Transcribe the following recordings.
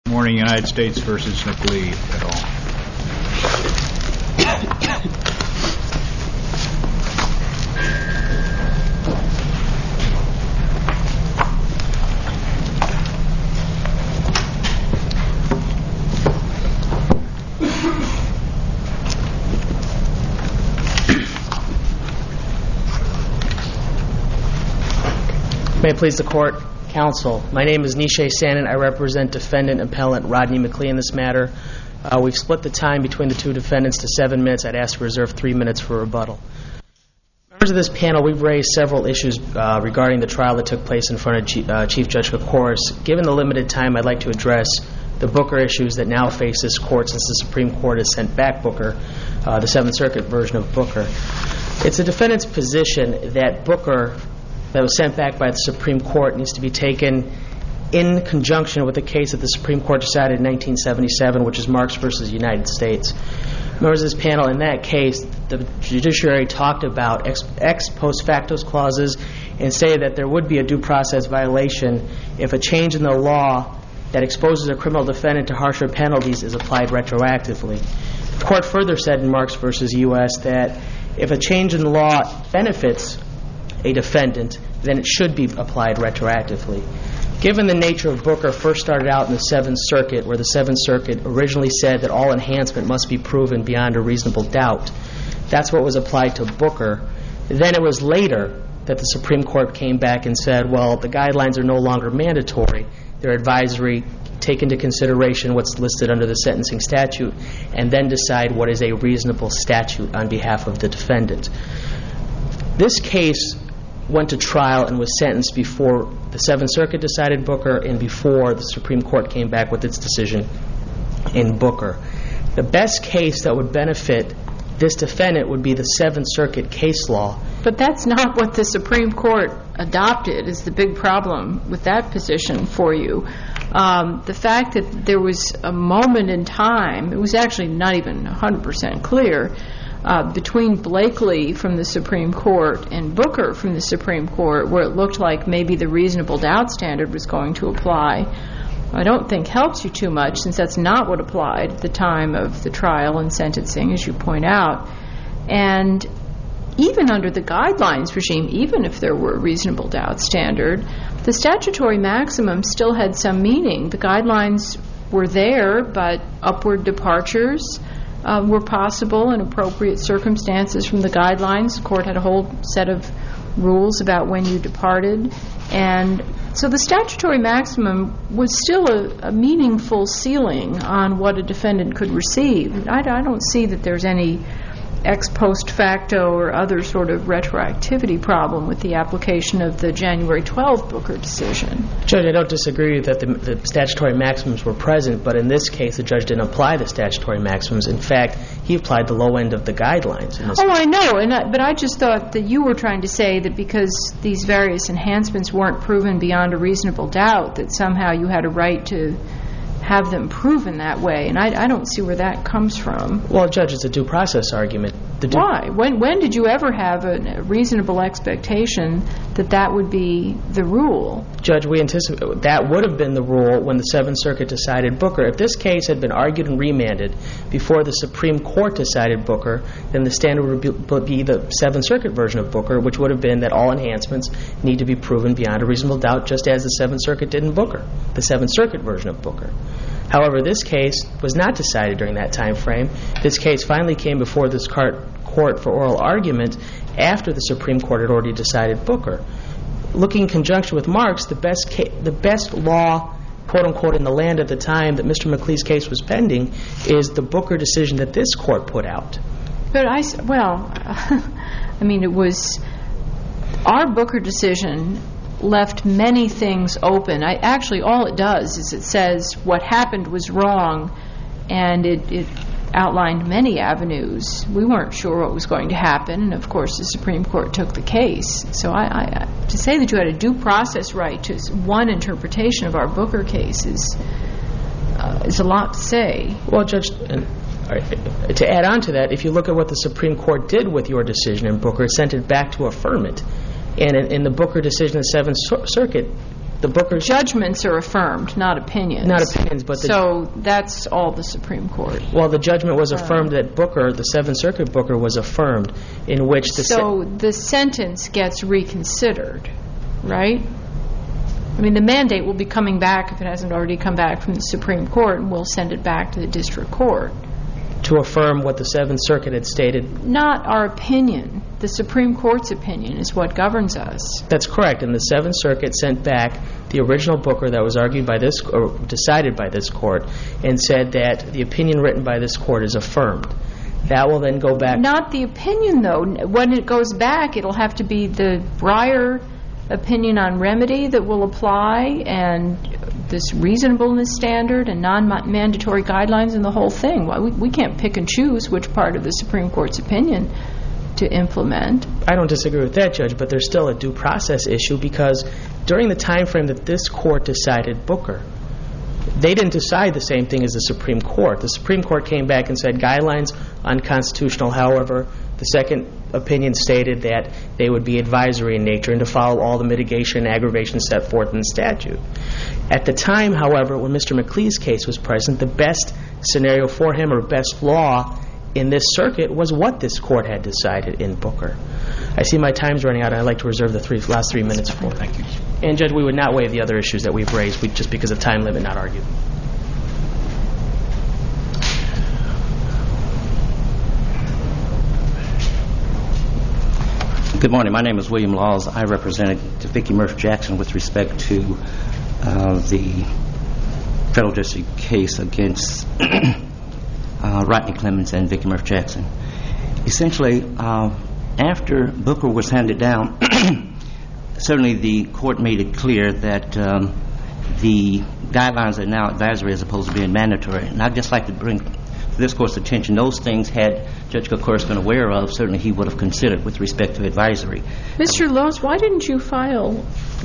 Morning, United States versus McLeod et al. May it please the Court, Counsel. My name is Nishay Sanin. I represent Defendant Appellant Rodney McLeod in this matter. We've split the time between the two defendants to 7 minutes. I'd ask to reserve 3 minutes for rebuttal. Members of this panel, we've raised several issues regarding the trial that took place in front of Chief Judge Koukouris. Given the limited time, I'd like to address the Booker issues that now face this Court since the Supreme Court has sent back Booker, the Seventh Circuit version of Booker. It's the defendant's position that Booker that was sent back by the Supreme Court needs to be taken in conjunction with the case that the Supreme Court decided in 1977, which is Marks versus United States. Members of this panel, in that case, the judiciary talked about ex post facto clauses and say that there would be a due process violation if a change in the law that exposes a criminal defendant to harsher penalties is applied retroactively. The Court further said in Marks versus U.S. that if a change in the law benefits a defendant, then it should be applied retroactively. Given the nature of Booker first started out in the Seventh Circuit, where the Seventh Circuit originally said that all enhancement must be proven beyond a reasonable doubt, that's what was applied to Booker. Then it was later that the Supreme Court came back and said, well, the guidelines are no longer mandatory. They're advisory. Take into consideration what's listed under the sentencing statute, and then decide what is a reasonable statute on behalf of the defendant. This case went to trial and was sentenced before the Seventh Circuit decided Booker and before the Supreme Court came back with its decision in Booker. The best case that would benefit this defendant would be the Seventh Circuit case law. But that's not what the Supreme Court adopted is the big problem with that position for you. The fact that there was a moment in time, it was actually not even 100% clear, between Blakely from the Supreme Court and Booker from the Supreme Court, where it looked like maybe the reasonable doubt standard was going to apply, I don't think helps you too much, since that's not what applied at the time of the trial and sentencing, as you point out. And even under the guidelines regime, even if there were a reasonable doubt standard, the statutory maximum still had some meaning. The guidelines were there, but upward departures were possible in appropriate circumstances from the guidelines. The court had a whole set of rules about when you departed. And so the statutory maximum was still a meaningful ceiling on what a defendant could receive. I don't see that there's any ex post facto or other sort of retroactivity problem with the application of the January 12 Booker decision. Judge, I don't disagree that the statutory maximums were present, but in this case the judge didn't apply the statutory maximums. In fact, he applied the low end of the guidelines. I know, but I just thought that you were trying to say that because these various enhancements weren't proven beyond a reasonable doubt, that somehow you had a right to have them proven that way, and I don't see where that comes from. Well, Judge, it's a due process argument. Why? When did you ever have a reasonable expectation that that would be the rule? Judge, we anticipate that would have been the rule when the Seventh Circuit decided Booker. If this case had been argued and remanded before the Supreme Court decided Booker, then the standard would be the Seventh Circuit version of Booker, which would have been that all enhancements need to be proven beyond a reasonable doubt, just as the Seventh Circuit did in Booker, the Seventh Circuit version of Booker. However, this case was not decided during that time frame. This case finally came before this court for oral argument after the Supreme Court had already decided Booker. Looking in conjunction with Marks, the best law, quote-unquote, in the land at the time that Mr. McLeod's case was pending is the Booker decision that this court put out. But it was our Booker decision left many things open. Actually, all it does is it says what happened was wrong, and it outlined many avenues. We weren't sure what was going to happen, and of course the Supreme Court took the case. So to say that you had a due process right to one interpretation of our Booker case is a lot to say. Well, Judge, to add on to that, if you look at what the Supreme Court did with your decision in Booker, it sent it back to affirm it. And in the Booker decision, the Seventh Circuit The Booker judgments are affirmed, not opinions. Not opinions, but so that's all the Supreme Court. Well, the judgment was affirmed that Booker, the Seventh Circuit Booker, was affirmed, in which the sentence gets reconsidered, right? I mean, the mandate will be coming back, if it hasn't already come back from the Supreme Court, and we'll send it back to the district court. To affirm what the Seventh Circuit had stated. Not our opinion. The Supreme Court's opinion is what governs us. That's correct. And the Seventh Circuit sent back the original Booker that was argued by this, or decided by this court, and said that the opinion written by this court is affirmed. That will then go back. Not the opinion, though. When it goes back, it'll have to be the Breyer opinion on remedy that will apply, and this reasonableness standard and non-mandatory guidelines and the whole thing. We can't pick and choose which part of the Supreme Court's opinion to implement. I don't disagree with that, Judge, but there's still a due process issue, because during the time frame that this court decided Booker, they didn't decide the same thing as the Supreme Court. The Supreme Court came back and said guidelines unconstitutional. However, the second opinion stated that they would be advisory in nature and to follow all the mitigation and aggravation set forth in the statute. At the time, however, when Mr. McLee's case was present, the best scenario for him, or best law in this circuit, was what this court had decided in Booker. I see my time's running out, and I'd like to reserve the last 3 minutes for it. Thank you. And, Judge, we would not waive the other issues that we've raised, just because of time limit, not argue. Good morning. My name is William Laws. I represented Vicki Murphy Jackson with respect to the federal district case against Rodney Clemens and Vicki Murphy Jackson. Essentially, after Booker was handed down, certainly the court made it clear that the guidelines are now advisory as opposed to being mandatory. And I'd just like to bring to this court's attention those things had Judge Kokoris been aware of, certainly he would have considered with respect to advisory. Mr. Laws, why didn't you file,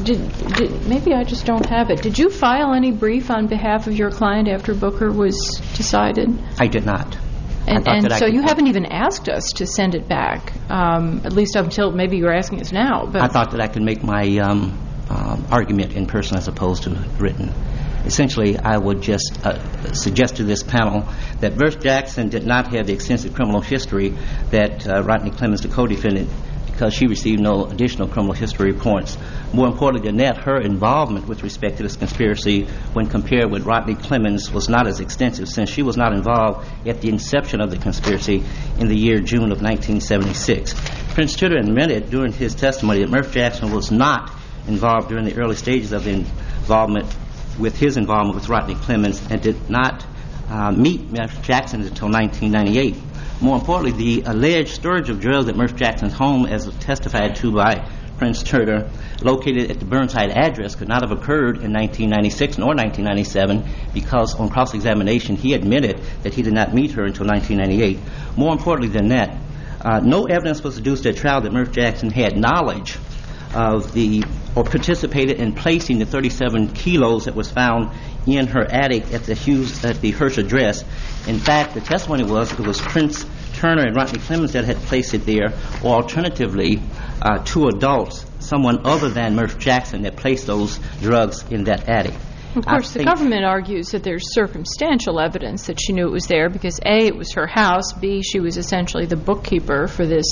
maybe I just don't have it, did you file any brief on behalf of your client after Booker was decided? I did not. And so you haven't even asked us to send it back, at least up until maybe you're asking us now. But I thought that I could make my argument in person as opposed to written. Essentially, I would just suggest to this panel that Murphy Jackson did not have the extensive criminal history that Rodney Clemens, the co-defendant, because she received no additional criminal history points. More importantly than that, her involvement with respect to this conspiracy when compared with Rodney Clemens was not as extensive, since she was not involved at the inception of the conspiracy in the year June of 1976. Prince Tudor admitted during his testimony that Murphy Jackson was not involved during the early stages of the involvement with his involvement with Rodney Clemens, and did not meet Murphy Jackson until 1998. More importantly, the alleged storage of drugs at Murphy Jackson's home, as testified to by Prince Tudor, located at the Burnside address, could not have occurred in 1996 nor 1997, because on cross-examination he admitted that he did not meet her until 1998. More importantly than that, no evidence was deduced at trial that Murphy Jackson had knowledge of or participated in placing the 37 kilos that was found in her attic at the Hirsch address. In fact, the testimony was it was Prince Turner and Rodney Clemens that had placed it there, or alternatively, two adults, someone other than Murphy Jackson, that placed those drugs in that attic. Of course, the government argues that there's circumstantial evidence that she knew it was there because A, it was her house, B, she was essentially the bookkeeper for this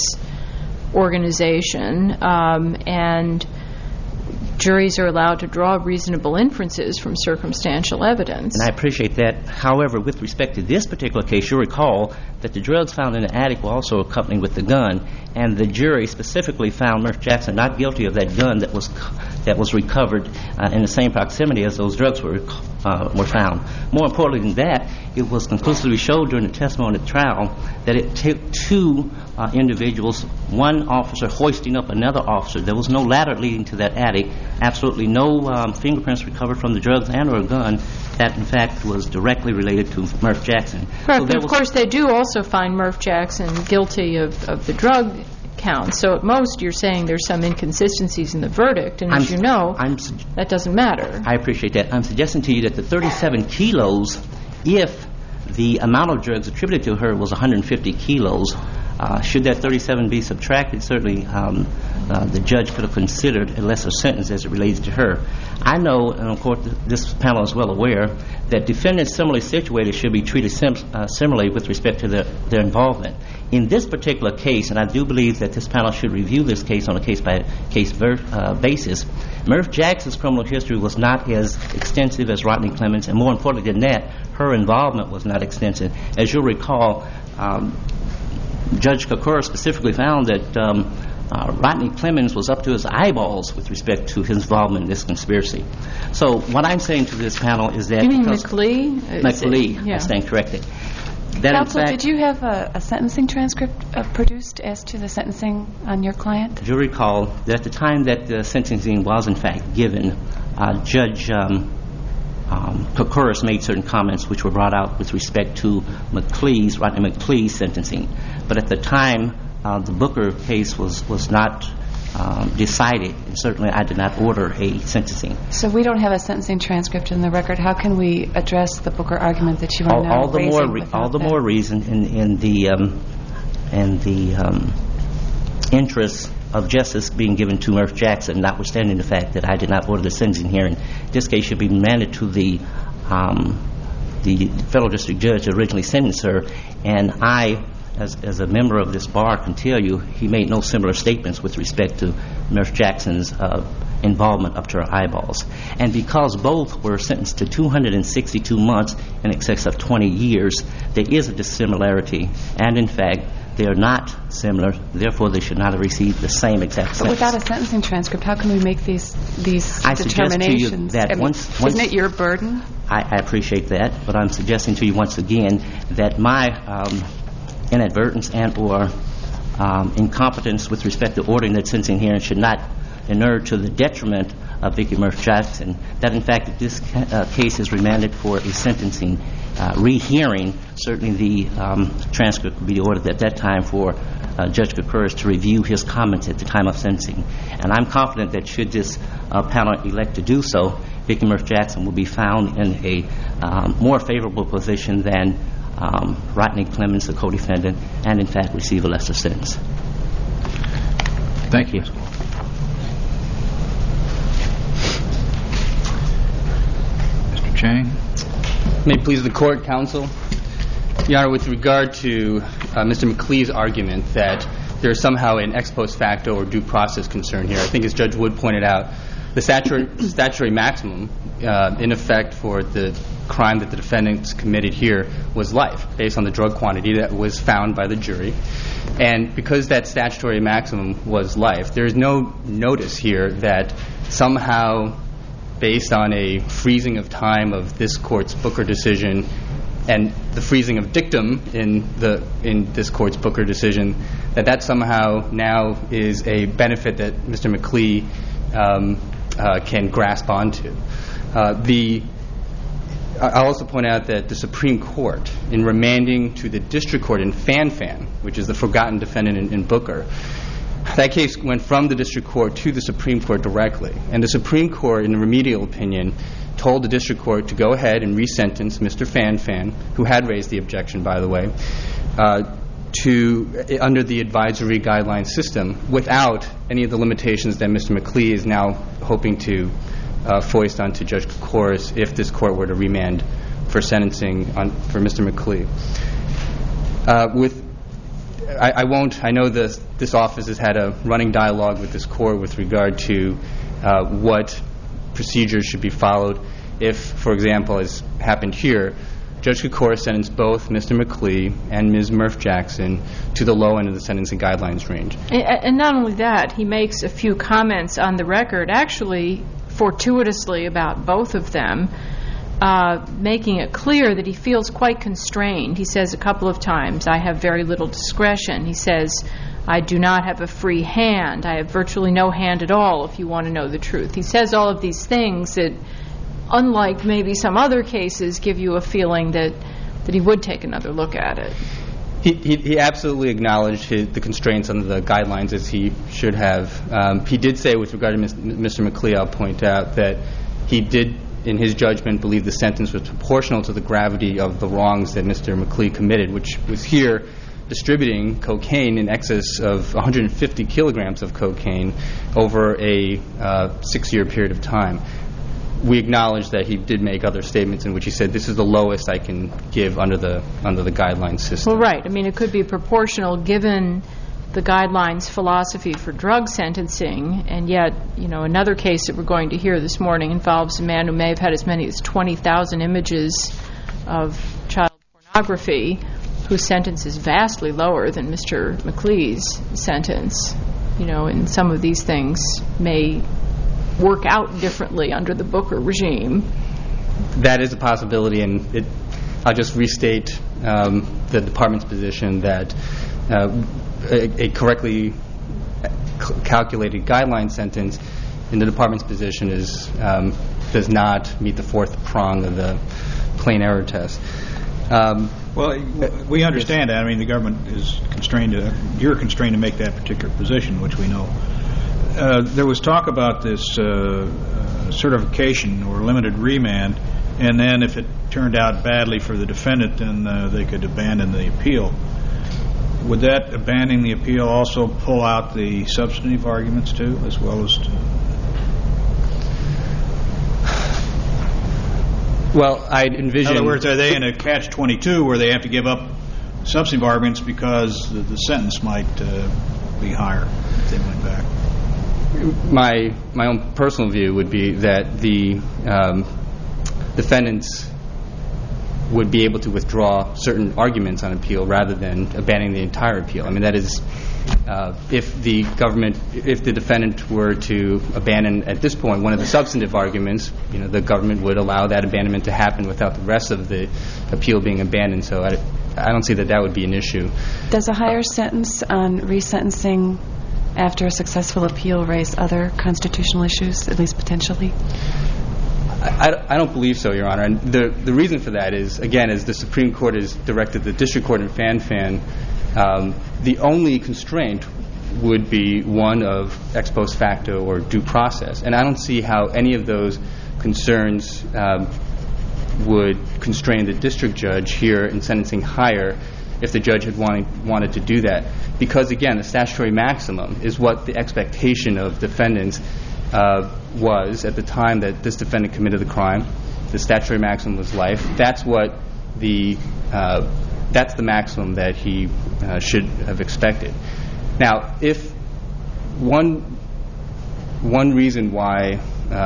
organization, and juries are allowed to draw reasonable inferences from circumstantial evidence. And I appreciate that. However, with respect to this particular case, you'll recall that the drugs found in the attic were also accompanied with the gun, and the jury specifically found Murphy Jackson not guilty of that gun that was recovered in the same proximity as those drugs were found. More importantly than that, it was conclusively showed during the testimony at trial that it took two individuals, one officer hoisting up another officer. There was no ladder leading to that attic, absolutely no fingerprints recovered from the drugs and or a gun that in fact was directly related to Murphy Jackson. Correct, so but of course they do also find Murphy Jackson guilty of the drug count. So at most you're saying there's some inconsistencies in the verdict, and as you know, that doesn't matter. I appreciate that. I'm suggesting to you that the 37 kilos, if the amount of drugs attributed to her was 150 kilos, Should that 37 be subtracted, certainly the judge could have considered a lesser sentence as it relates to her. I know, and of course this panel is well aware, that defendants similarly situated should be treated similarly with respect to their involvement. In this particular case, and I do believe that this panel should review this case on a case-by-case basis, Murph Jackson's criminal history was not as extensive as Rodney Clemens, and more importantly than that, her involvement was not extensive. As you'll recall, Judge Kokura specifically found that Rodney Clemens was up to his eyeballs with respect to his involvement in this conspiracy. So what I'm saying to this panel is that... You mean McLee? McLee, Yeah. I stand corrected. Counsel, did you have a sentencing transcript produced as to the sentencing on your client? You'll recall that at the time that the sentencing was in fact given, Judge Kokura made certain comments which were brought out with respect to Rodney McLee's sentencing. But at the time, the Booker case was not decided, and certainly I did not order a sentencing. So we don't have a sentencing transcript in the record. How can we address the Booker argument that you are now raising? All the more reason in the interest of justice being given to Murph Jackson, notwithstanding the fact that I did not order the sentencing hearing. This case should be remanded to the federal district judge who originally sentenced her, and I, as a member of this bar, can tell you he made no similar statements with respect to Murph Jackson's involvement up to her eyeballs. And because both were sentenced to 262 months in excess of 20 years, there is a dissimilarity, and in fact, they are not similar, therefore they should not have received the same exact sentence. But without a sentencing transcript, how can we make these determinations? I suggest to you that isn't it your burden? I appreciate that, but I'm suggesting to you once again that my inadvertence and or incompetence with respect to ordering that sentencing hearing should not inure to the detriment of Vicki Murph Jackson, that in fact this case is remanded for a sentencing rehearing. Certainly the transcript would be ordered at that time for Judge Kokura to review his comments at the time of sentencing. And I'm confident that should this panel elect to do so, Vicki Murph Jackson will be found in a more favorable position than Rodney Clemens, the co-defendant, and in fact receive a lesser sentence. Thank you. Mr. Chang. May it please the court, counsel. Your Honor, with regard to Mr. McLee's argument that there is somehow an ex post facto or due process concern here, I think as Judge Wood pointed out, the statutory maximum in effect for the crime that the defendants committed here was life, based on the drug quantity that was found by the jury. And because that statutory maximum was life, there is no notice here that somehow, based on a freezing of time of this court's Booker decision and the freezing of dictum in this court's Booker decision, that somehow now is a benefit that Mr. McLee can grasp onto. I'll also point out that the Supreme Court, in remanding to the district court in Fan, which is the forgotten defendant in Booker, that case went from the district court to the Supreme Court directly. And the Supreme Court, in a remedial opinion, told the district court to go ahead and resentence Mr. Fan, who had raised the objection, by the way, under the advisory guideline system without any of the limitations that Mr. McLee is now hoping to foist onto Judge Kokura if this court were to remand for sentencing for Mr. McLee. I know this office has had a running dialogue with this court with regard to what procedures should be followed if, for example, as happened here, Judge Kokura sentenced both Mr. McLee and Ms. Murph Jackson to the low end of the sentencing guidelines range. And not only that, he makes a few comments on the record, actually fortuitously about both of them, making it clear that he feels quite constrained. He says a couple of times, I have very little discretion. He says, I do not have a free hand. I have virtually no hand at all, if you want to know the truth. He says all of these things that, unlike maybe some other cases, give you a feeling that he would take another look at it. He absolutely acknowledged the constraints under the guidelines, as he should have. He did say, with regard to Mr. McLee, I'll point out that he did, in his judgment, believe the sentence was proportional to the gravity of the wrongs that Mr. McLee committed, which was here distributing cocaine in excess of 150 kilograms of cocaine over a 6-year period of time. We acknowledge that he did make other statements in which he said, this is the lowest I can give under the guideline system. Well, right. I mean, it could be proportional given the guidelines philosophy for drug sentencing, and yet, another case that we're going to hear this morning involves a man who may have had as many as 20,000 images of child pornography, whose sentence is vastly lower than Mr. McLee's sentence. And some of these things may work out differently under the Booker regime. That is a possibility, and I'll just restate the department's position that a correctly calculated guideline sentence in the department's position does not meet the fourth prong of the plain error test. Well, we understand that. I mean, the government is you're constrained to make that particular position, which we know. There was talk about this certification or limited remand, and then if it turned out badly for the defendant, then they could abandon the appeal. Would that abandoning the appeal also pull out the substantive arguments too, as well as? Well, I envision. In other words, are they in a catch-22 where they have to give up substantive arguments because the sentence might be higher if they went back? My own personal view would be that the defendants would be able to withdraw certain arguments on appeal rather than abandoning the entire appeal. I mean, that is, if the defendant were to abandon at this point one of the substantive arguments, the government would allow that abandonment to happen without the rest of the appeal being abandoned. So I don't see that would be an issue. Does a higher sentence on resentencing after a successful appeal raise other constitutional issues, at least potentially? I don't believe so, Your Honor. And the reason for that is, again, as the Supreme Court has directed the district court in Fan, the only constraint would be one of ex post facto or due process. And I don't see how any of those concerns would constrain the district judge here in sentencing higher if the judge had wanted to do that. Because, again, the statutory maximum is what the expectation of defendants was at the time that this defendant committed the crime. The statutory maximum was life. That's what that's the maximum that he should have expected. Now, if one reason why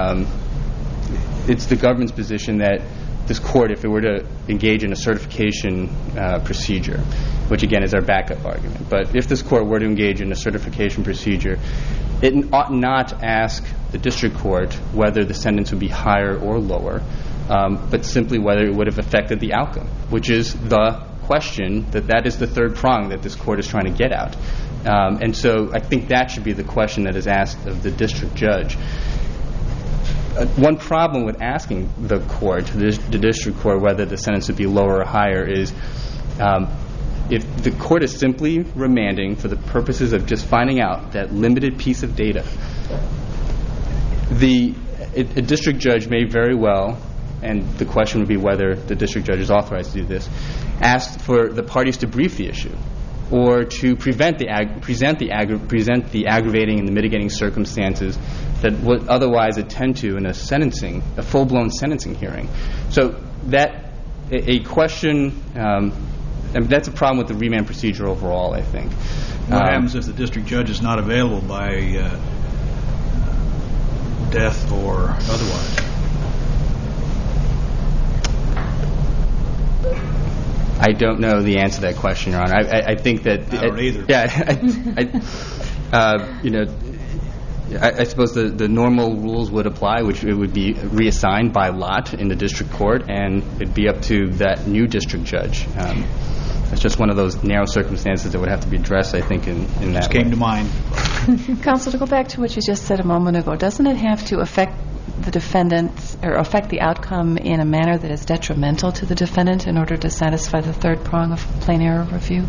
it's the government's position that this court, if it were to engage in a certification procedure, which again is our backup argument, but if this court were to engage in a certification procedure, it ought not ask the district court whether the sentence would be higher or lower, but simply whether it would have affected the outcome, which is the question that is the third prong that this court is trying to get at. And so I think that should be the question that is asked of the district judge. One problem with asking the district court, whether the sentence would be lower or higher is if the court is simply remanding for the purposes of just finding out that limited piece of data, a district judge may very well, and the question would be whether the district judge is authorized to do this, ask for the parties to brief the issue or to present the aggravating and the mitigating circumstances that would otherwise attend to in a full-blown sentencing hearing. So that a question, that's a problem with the remand procedure overall, I think. What happens if the district judge is not available by death or otherwise? I don't know the answer to that question, Your Honor. I think that... I don't either. I suppose the normal rules would apply, which it would be reassigned by lot in the district court, and it'd be up to that new district judge. It's just one of those narrow circumstances that would have to be addressed, I think, in that Just came to mind. Counsel, to go back to what you just said a moment ago, doesn't it have to affect the defendant or affect the outcome in a manner that is detrimental to the defendant in order to satisfy the third prong of plain error review?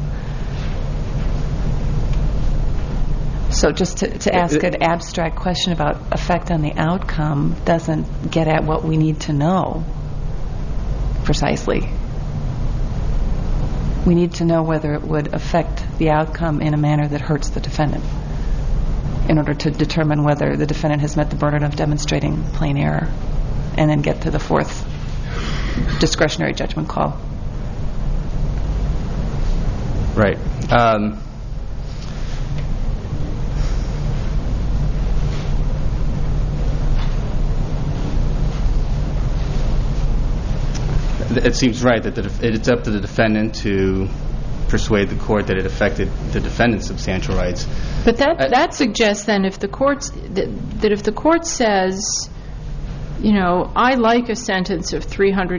So just to ask an abstract question about effect on the outcome doesn't get at what we need to know precisely. we need to know whether it would affect the outcome in a manner that hurts the defendant in order to determine whether the defendant has met the burden of demonstrating plain error, and then get to the fourth discretionary judgment call. Right. It seems right that it's up to the defendant to persuade the court that it affected the defendant's substantial rights. But that suggests then if the court if the court says, I like a sentence of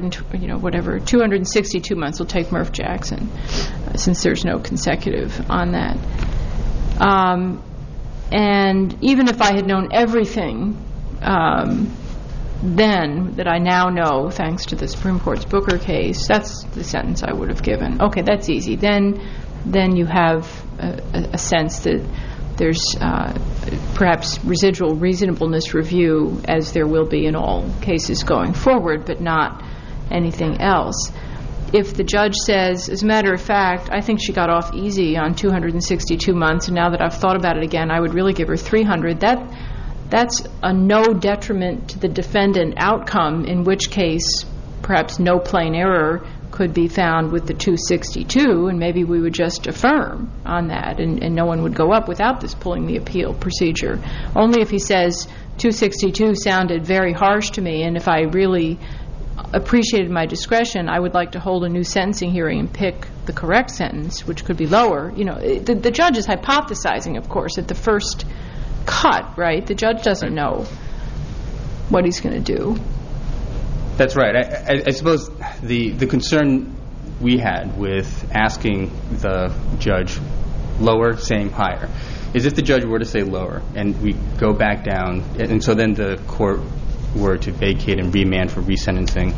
262 months. We'll take Murph Jackson, since there's no consecutive on that. And even if I had known everything then that I now know, thanks to the Supreme Court's Booker case, that's the sentence I would have given. Okay, that's easy. Then you have a sense that there's perhaps residual reasonableness review, as there will be in all cases going forward, but not anything else. If the judge says, as a matter of fact, I think she got off easy on 262 months, and now that I've thought about it again, I would really give her 300, that's a no detriment to the defendant outcome, in which case perhaps no plain error could be found with the 262, and maybe we would just affirm on that, and no one would go up without this pulling the appeal procedure. Only if he says 262 sounded very harsh to me, and if I really appreciated my discretion, I would like to hold a new sentencing hearing and pick the correct sentence, which could be lower. The judge is hypothesizing, of course, at the first cut, right? The judge doesn't know what he's going to do. That's right. I suppose the concern we had with asking the judge lower, saying higher, is if the judge were to say lower and we go back down, and so then the court were to vacate and remand for resentencing,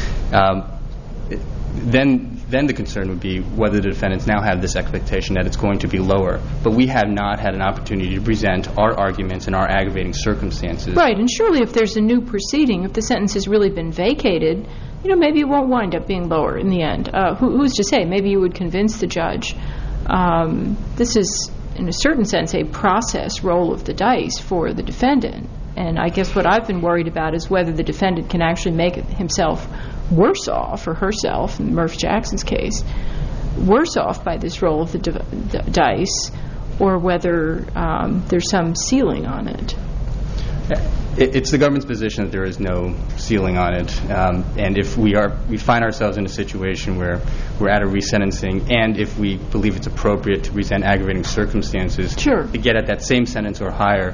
then the concern would be whether the defendants now have this expectation that it's going to be lower. But we have not had an opportunity to present our arguments and our aggravating circumstances. Right, and surely if there's a new proceeding, if the sentence has really been vacated, maybe it won't wind up being lower in the end. Who's to say? Maybe you would convince the judge. This is, in a certain sense, a process roll of the dice for the defendant. And I guess what I've been worried about is whether the defendant can actually make himself worse off, or herself, in Murph Jackson's case, worse off by this roll of the dice, or whether there's some ceiling on it. It's the government's position that there is no ceiling on it, and if we find ourselves in a situation where we're at a resentencing, and if we believe it's appropriate to present aggravating circumstances to get at that same sentence or higher.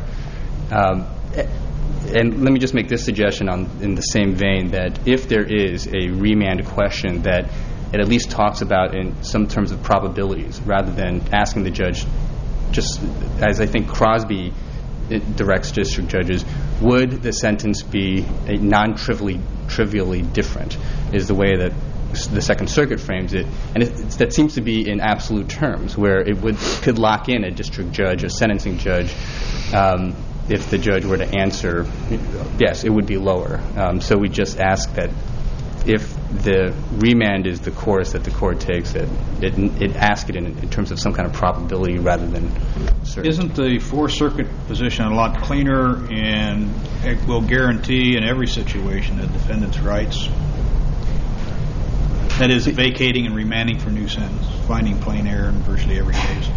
And let me just make this suggestion in the same vein, that if there is a remand question, that it at least talks about in some terms of probabilities, rather than asking the judge, just as I think Crosby directs district judges, would the sentence be trivially different, is the way that the Second Circuit frames it. And that seems to be in absolute terms, where it could lock in a district judge, a sentencing judge, if the judge were to answer, yes, it would be lower. So we just ask that if the remand is the course that the court takes, that it ask it in terms of some kind of probability rather than certainty. Isn't the Fourth Circuit position a lot cleaner and will guarantee in every situation the defendant's rights? That is, vacating and remanding for new sentence, finding plain error in virtually every case.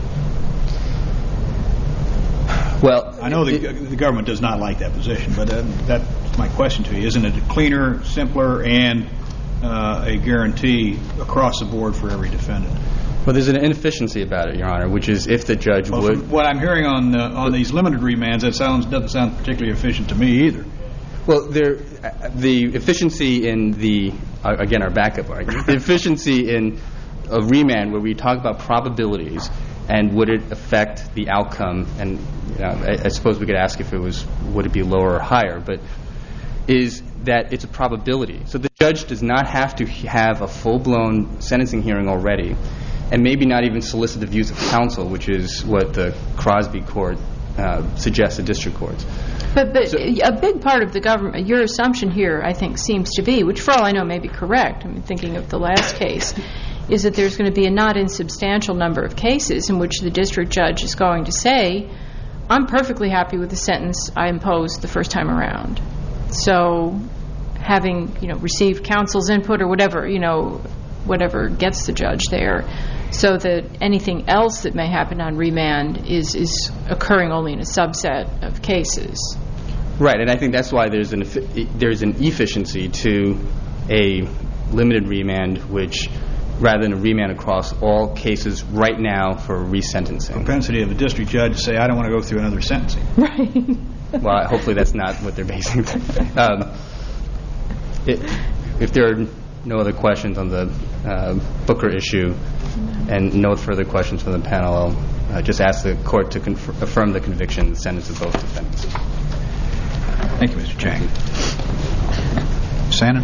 Well, I know the government does not like that position, but that's my question to you. Isn't it cleaner, simpler, and a guarantee across the board for every defendant? Well, there's an inefficiency about it, Your Honor, which is if the judge would... From what I'm hearing on these limited remands, that doesn't sound particularly efficient to me either. Well, the efficiency in the... Again, our backup argument. The efficiency in a remand where we talk about probabilities and would it affect the outcome, and I suppose we could ask if would it be lower or higher, but is that it's a probability. So the judge does not have to have a full-blown sentencing hearing already, and maybe not even solicit the views of counsel, which is what the Crosby court suggests to district courts. But a big part of the government, your assumption here, I think, seems to be, which for all I know may be correct, I'm thinking of the last case, is that there's going to be a not insubstantial number of cases in which the district judge is going to say, I'm perfectly happy with the sentence I imposed the first time around. So having, received counsel's input or whatever, whatever gets the judge there, so that anything else that may happen on remand is occurring only in a subset of cases. Right, and I think that's why there's an efficiency to a limited remand, which rather than a remand across all cases right now for resentencing. Propensity of a district judge to say, I don't want to go through another sentencing. Right. Well, hopefully that's not what they're basing it. If there are no other questions on the Booker issue and no further questions from the panel, I'll just ask the court to affirm the conviction and sentence of both defendants. Thank you, Mr. Chang. Shannon?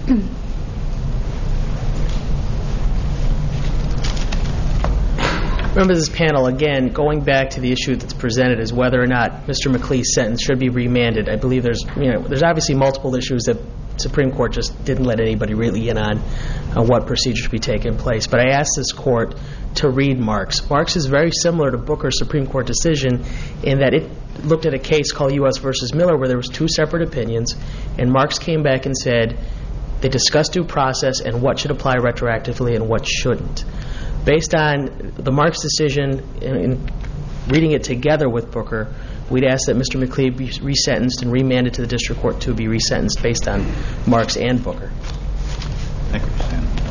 Members of this panel, again, going back to the issue that's presented is whether or not Mr. McLee's sentence should be remanded. I believe there's obviously multiple issues that Supreme Court just didn't let anybody really in on what procedure should be taking place. But I asked this court to read Marks. Marks is very similar to Booker's Supreme Court decision in that it looked at a case called U.S. versus Miller where there was two separate opinions, and Marks came back and said they discussed due process and what should apply retroactively and what shouldn't. Based on the Marks decision, in reading it together with Booker, we'd ask that Mr. McLee be resentenced and remanded to the district court to be resentenced based on Marks and Booker. Thank you, Mr. Shannon.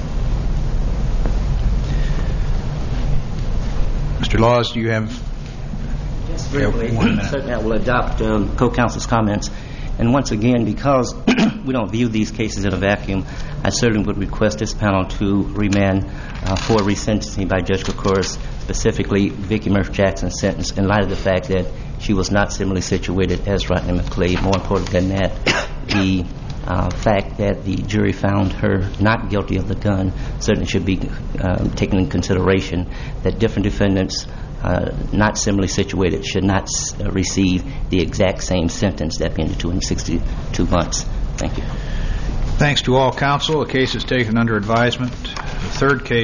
Mr. Laws, do you have... Yes, briefly. 1 minute. Certainly I will adopt co-counsel's comments. And once again, because we don't view these cases in a vacuum, I certainly would request this panel to remand for resentencing by Judge Koukouris, specifically Vicki Murphy-Jackson's sentence, in light of the fact that she was not similarly situated as Rodney McLee. More important than that, the fact that the jury found her not guilty of the gun certainly should be taken into consideration, that different defendants not similarly situated should not receive the exact same sentence, that being the 262 months. Thank you. Thanks to all counsel. The case is taken under advisement. The third case